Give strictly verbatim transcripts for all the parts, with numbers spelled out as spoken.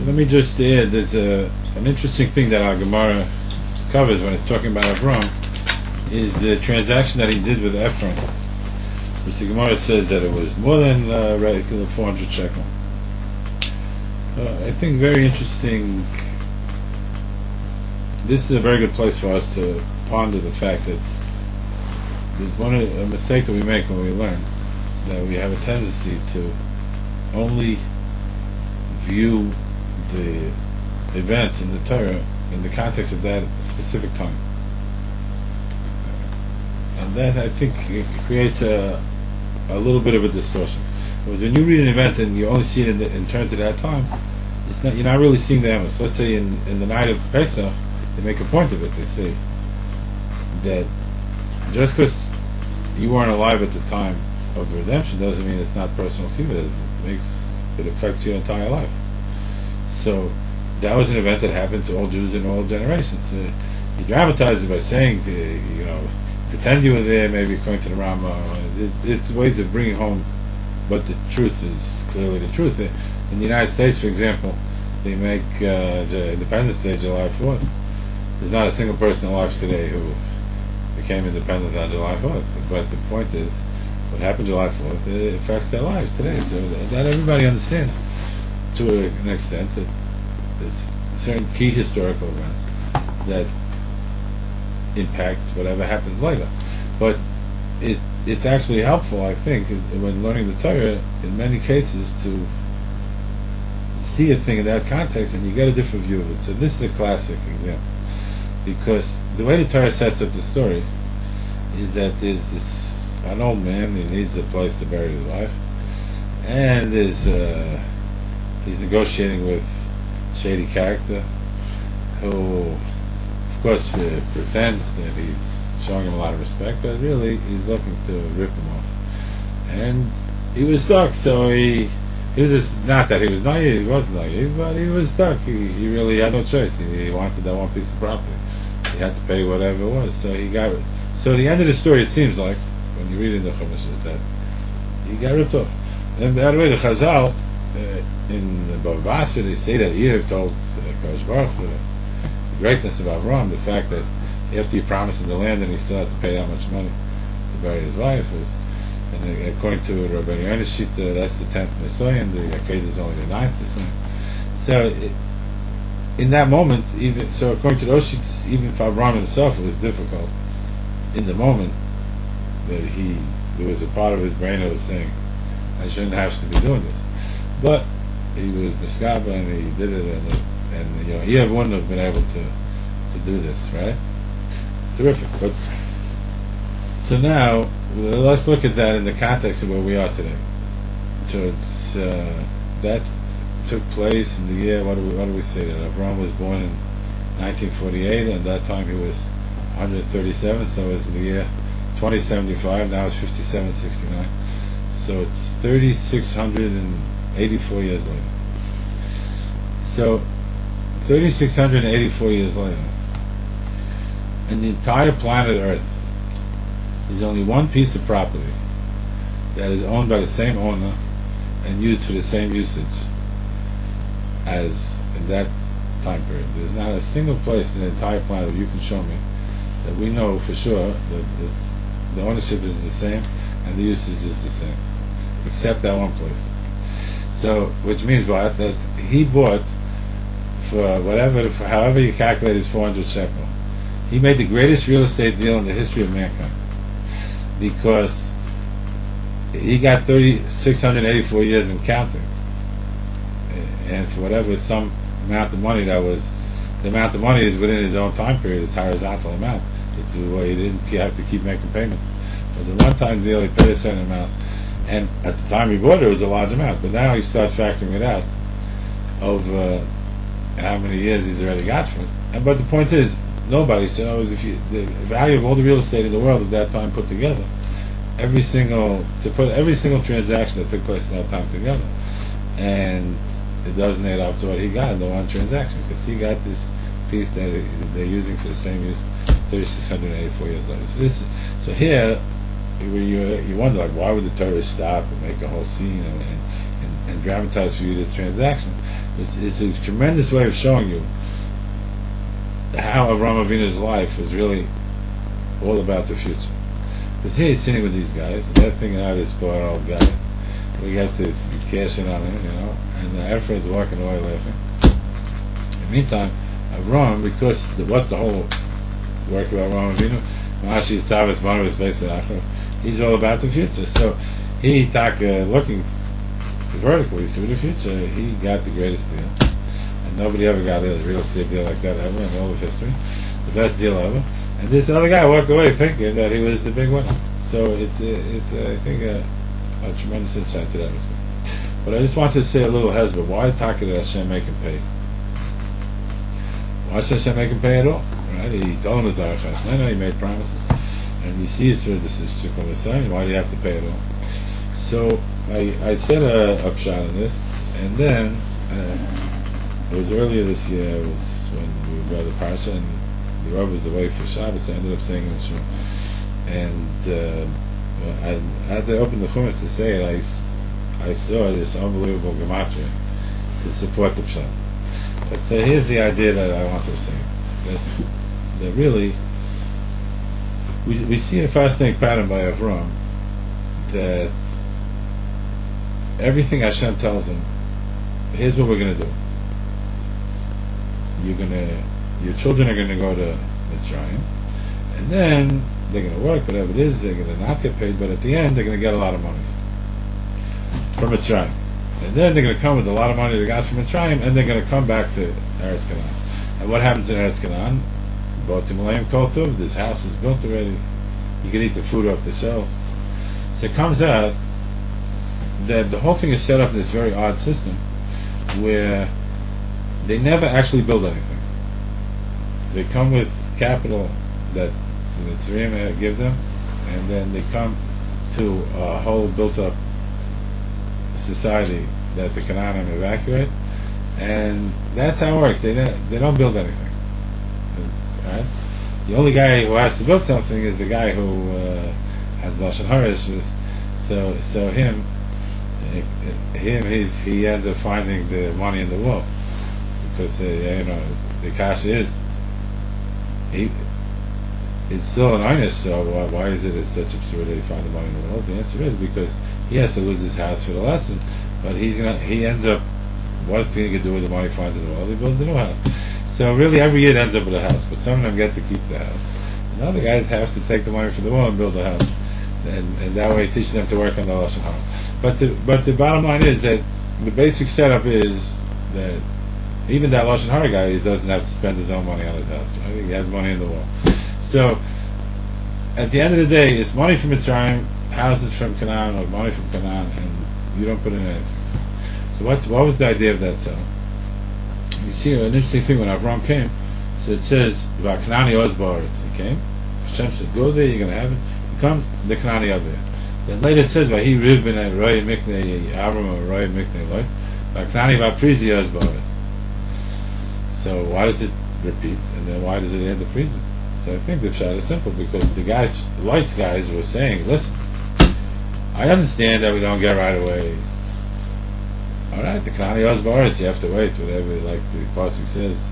let me just add, there's a, an interesting thing that our Gemara covers when it's talking about Avram, is the transaction that he did with Ephron, which the Gemara says that it was more than uh, regular four hundred shekel. Uh, I think very interesting. This is a very good place for us to ponder the fact that there's one a mistake that we make when we learn, that we have a tendency to only view the events in the Torah in the context of that specific time, and that, I think, it creates a a little bit of a distortion. Because when you read an event and you only see it in, the, in terms of that time, it's not, you're not really seeing the emes. Let's say in, in the night of Pesach, they make a point of it. They say that just because you weren't alive at the time of the redemption doesn't mean it's not personal to you. It makes it affects your entire life. So that was an event that happened to all Jews in all generations. Uh, he dramatized it by saying, to, you know, pretend you were there, maybe according to the Rambam. It's, it's ways of bringing home, but the truth is clearly the truth. In the United States, for example, they make uh, Independence Day July fourth. There's not a single person alive today who became independent on July fourth. But the point is, what happened July fourth, it affects their lives today. So that everybody understands, to an extent, that there's certain key historical events that impact whatever happens later. But it it's actually helpful, I think, when learning the Torah, in many cases, to see a thing in that context, and you get a different view of it. So this is a classic example, because the way the Torah sets up the story is that there's this an old man, he needs a place to bury his wife, and there's uh, he's negotiating with a shady character who, of course, uh, pretends that he's showing him a lot of respect, but really he's looking to rip him off. And he was stuck, so he he was just, not that he was naive, he wasn't naive, but he was stuck. He, he really had no choice. He, he wanted that one piece of property. He had to pay whatever it was, so he got it. So the end of the story, it seems like, when you read in the Chumash, is that he got ripped off. And by the way, the Chazal, uh, in the Bava Basra, they say that Yehuda told uh, Kadosh Baruch Hu, the greatness of Avram, the fact that after he promised him the land and he still had to pay that much money to bury his wife, was, and according to Rabbi Yonah Shita, that's the tenth Nisayan, the Akedah is only the ninth Nisayan. So it, in that moment, even so, according to those Shitas, even for Avram himself, it was difficult in the moment that he there was a part of his brain that was saying, I shouldn't have to be doing this, but he was miskaba and he did it, and it, and you know, Yehuda wouldn't have been able to to do this, right? Terrific. But so now let's look at that in the context of where we are today. So it's, uh, that took place in the year, what do we what do we say, that Avram was born in nineteen forty-eight, and at that time he was one hundred thirty-seven, so it was in the year twenty seventy-five. Now it's fifty-seven sixty-nine, so it's three thousand six hundred eighty-four years later. So three thousand six hundred eighty-four years later, and the entire planet Earth is only one piece of property that is owned by the same owner and used for the same usage as in that time period. There's not a single place in the entire planet you can show me that we know for sure that it's, the ownership is the same and the usage is the same, except that one place. So, which means what? That he bought for whatever, for however you calculate his four hundred shekel. He made the greatest real estate deal in the history of mankind, because he got three thousand six hundred eighty-four years and counting, and for whatever some amount of money that was, the amount of money is within his own time period, it's horizontal amount. It, well, he didn't have to keep making payments. It was a one-time deal. He paid a certain amount, and at the time he bought it, it was a large amount. But now he starts factoring it out over how many years he's already got for it. And but the point is, nobody knows if you the value of all the real estate in the world at that time put together, every single to put every single transaction that took place in that time together, and it doesn't add up to what he got in the one transaction, because he got this piece that they're using for the same use three thousand six hundred eighty-four years later. So this, so here, you you wonder, like, why would the Torah stop and make a whole scene, and, and and, and dramatize for you this transaction. It's, it's a tremendous way of showing you how Avraham Avinu's life is really all about the future. Because here he's sitting with these guys, and they're thinking, oh, this poor old guy, we got to be cashing on him, you know, and uh, Ephraim's walking away laughing. In the meantime, Avraham, because the, what's the whole work of Avraham Avinu? Ma'ashi Yitzavas Barnabas Beis Achra. He's all about the future. So he, taka, looking vertically through the future, he got the greatest deal. And nobody ever got a real estate deal like that ever in all of history. The best deal ever. And this other guy walked away thinking that he was the big winner. So it's, it's uh, I think, a, a tremendous insight to that respect. But I just want to say a little hesba. Why taka did Hashem make him pay? Why should Hashem make him pay at all? Right? He told him his arachas. No, no, he made promises. And you see his this is Shikun L'Sayim. Why do you have to pay at all? So I, I said a upshot on this, and then uh, it was earlier this year. It was when we read the parsha, and the Rav was away for Shabbos. So I ended up saying in the shul, and uh, I, as I opened the chumash to say it, I, I saw this unbelievable gematria to support the pshat. But so here's the idea that I want to say, that that really we we see a fascinating pattern by Avram, that everything Hashem tells him, here's what we're going to do. You're going to, your children are going to go to Mitzrayim, and then they're going to work, whatever it is, they're going to not get paid, but at the end they're going to get a lot of money from Mitzrayim. And then they're going to come with a lot of money they got from Mitzrayim, and they're going to come back to Eretz Canaan. And what happens in Eretz Canaan? This house is built already. You can eat the food off the shelves. So it comes out that the whole thing is set up in this very odd system where they never actually build anything. They come with capital that the Mitzrayim give them, and then they come to a whole built-up society that the Canaanim evacuate, and that's how it works. They don't, they don't build anything. Right? The only guy who has to build something is the guy who uh, has lashon hara issues. So, so him, him, he's, he ends up finding the money in the wall, because uh, you know the cash is he. It's still an honest, so why, why is it it's such absurdity to find the money in the walls? The answer is because he has to lose his house for the lesson, but he's gonna he ends up, what's he gonna do with the money he finds in the wall? He builds a new house. So really every year it ends up with a house, but some of them get to keep the house. And other guys have to take the money from the wall and build a house. And, and that way it teaches them to work on the lashon hara. But the but the bottom line is that the basic setup is that even that lashon hara guy, he doesn't have to spend his own money on his house. Right? He has money in the wall. So at the end of the day, it's money from Mitzrayim, houses from Canaan, or money from Canaan, and you don't put in anything. So what's, what was the idea of that sale? You see an interesting thing when Avram came. So it says about Kanani Ozbaritz. He came. Hashem said, "Go there. You're going to have it." He comes. The Kanani are there. Then later it says, "Vahi Rivbin and Roy Miknei Avram or Roy Miknei Loy." By Kanani Vaprizi Ozbaritz. So why does it repeat? And then why does it end the prizi? So I think the pshat is simple, because the guys, the lights guys, were saying, "Listen, I understand that we don't get right away. All right, the Kanani Ozbaritz, you have to wait, whatever, like the pasuk says,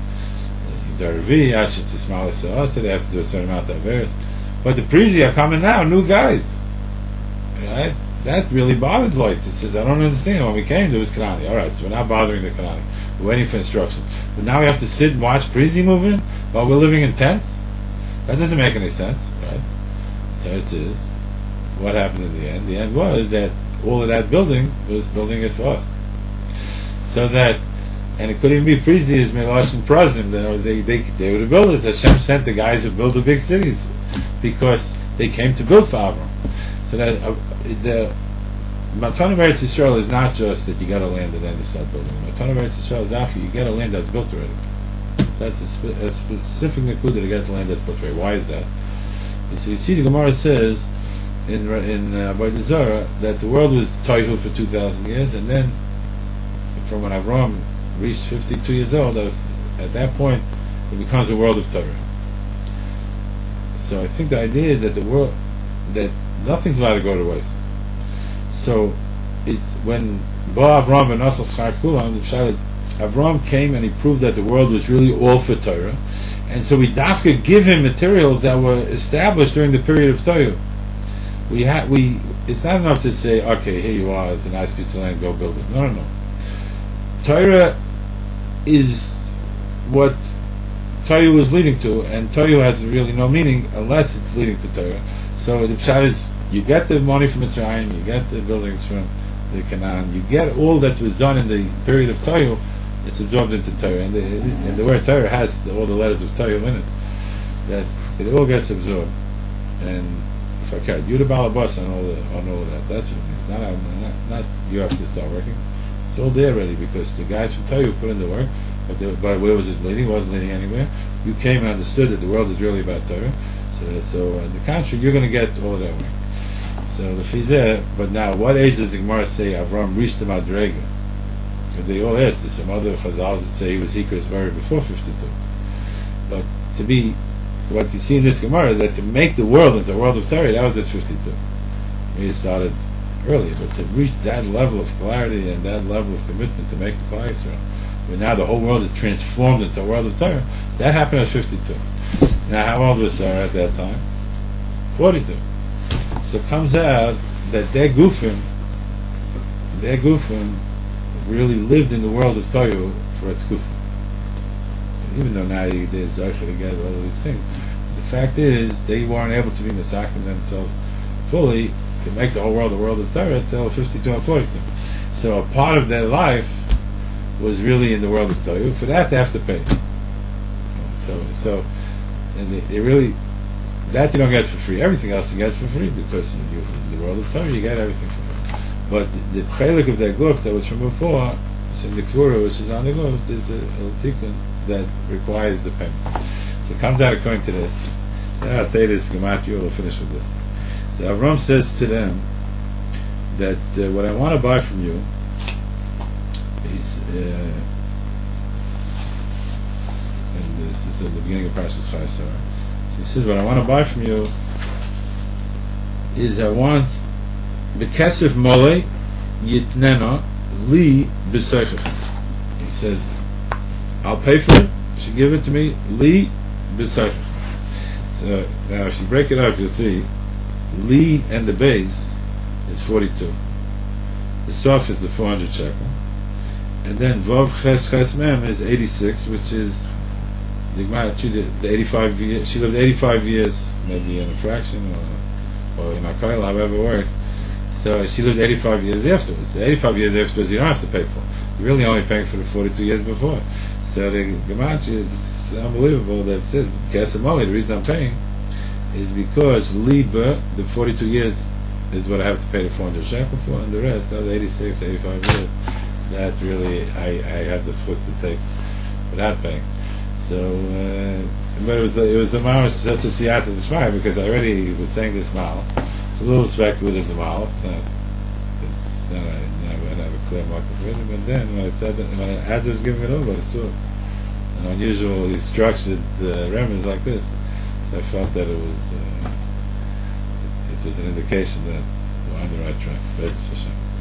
Darvi, Achet Tismal Sa'asa, they have to do a certain amount of Averis. But the Prizi are coming now, new guys. Right? That really bothered Lloyd. He says, I don't understand. When we came, there was Kanani. All right, so we're not bothering the Kanani. We're waiting for instructions. But now we have to sit and watch Prizi move in while we're living in tents? That doesn't make any sense, right? There it is. What happened in the end? The end was that all of that building was building it for us. So that, and it couldn't even be Prizi as Milosh and Prazim. They, they, they were the builders. Hashem sent the guys who build the big cities because they came to build for Avram. So that uh, the Matana Eretz Yisrael is not just that you got a land and then you start building. Matana Eretz Yisrael is after you get a land that's built already. That's a, spe- a specific nekuda to get the land that's built already. Why is that? And so you see, the Gemara says in in uh, by the Zohar that the world was toihu for two thousand years, and then from when Avram reached fifty-two years old, was, at that point it becomes a world of Torah. So I think the idea is that the world, that nothing's allowed to go to waste. So it's when Bo Avram and Nasal Schar Kulam, the Pshat is, Avram came and he proved that the world was really all for Torah, and so we dafka give him materials that were established during the period of Torah. We had we. It's not enough to say, okay, here you are, it's a nice piece of land, go build it. No, no, no. Torah is what Torah was leading to, and Torah has really no meaning unless it's leading to Torah. So the pshat is, you get the money from Mitzrayim, you get the buildings from the Canaan, you get all that was done in the period of Torah, it's absorbed into Torah, and the, and the word Torah has the, all the letters of Torah in it. That it all gets absorbed, and if I carry you the balabas on all the, on all of that, that's what it means. Not, not not you have to start working. It's all there already because the guys from Torah put in the work. But, the, but where was it leading? It wasn't leading anywhere. You came and understood that the world is really about Torah. So, so on the contrary, you're going to get all that way. So the fizeh. But now, what age does the Gemara say Avram reached the Madrega? They all ask. There's some other chazals that say he was Hikras very before fifty-two. But to be, what you see in this Gemara is that to make the world into a world of Torah, that was at fifty-two. He started earlier, but to reach that level of clarity and that level of commitment to make the Klal Yisrael, where now the whole world is transformed into a world of Torah, that happened at fifty-two. Now, how old was Sarah at that time? forty-two. So it comes out that their Gufim, their Gufim really lived in the world of Torah for a Tkufim. So even though now they did Zaycha together, all of these things, the fact is they weren't able to be Masakim themselves fully to make the whole world a world of Torah until fifty-two and forty-two. So a part of their life was really in the world of Torah. For that, they have to pay. So, so, and they, they really, that you don't get for free. Everything else you get for free because you, in the world of Torah you get everything for free. But the chelik of that guf that was from before, so in the kura which is on the guf, there's a, a tikkun that requires the payment. So it comes out according to this. So I'll tell you this, Gematria, we'll finish with this. So Avram says to them that uh, what I want to buy from you is, uh, and this is at the beginning of Parashas Chayei Sarah. So he says, what I want to buy from you is I want the kesef mole yitnena li b'seichach. He says, I'll pay for it. You should give it to me li b'seichach. So now, if you break it up, you'll see li and the base is forty-two. The sof is the four hundred shekel, and then vav ches ches mem is eighty-six, which is the the eighty-five years. She lived eighty-five years, maybe in a fraction or or in a kail, however it works. So she lived eighty-five years afterwards. The eighty-five years afterwards you don't have to pay for. You're really only paying for the forty-two years before. So the Gematria is unbelievable that it says Kesamali, the reason I'm paying is because Liba, the forty-two years is what I have to pay the four hundred shekel for, and the rest, the other eighty-six, eighty-five years, that really I, I have the schus to take without paying. So, uh, but it was a, it was a mamash such a siyata d'shmaya because I already was saying this mal. It's a little speculative the mal. It's not. It's not. I never have a clear market for it. But then when I said that, when I, as I was giving it over, I saw an unusually structured uh, remez like this. So I felt that it was uh, it was an indication that we're on the right track. B'ezras Hashem.